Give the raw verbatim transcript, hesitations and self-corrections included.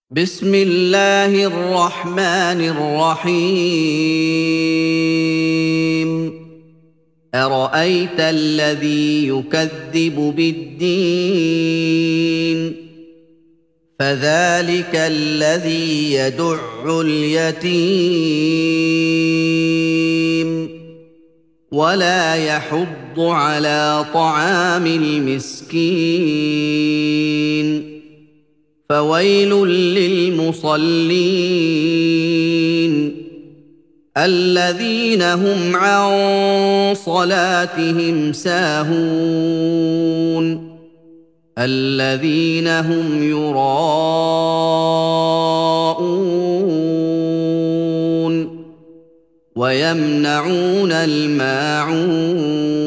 بسم الله الرحمن الرحيم أرأيت الذي يكذب بالدين فذلك الذي يدع اليتيم ولا يحض على طعام المسكين فويل للمصلين الذين هم عن صلاتهم ساهون الذين هم يراءون ويمنعون الماعون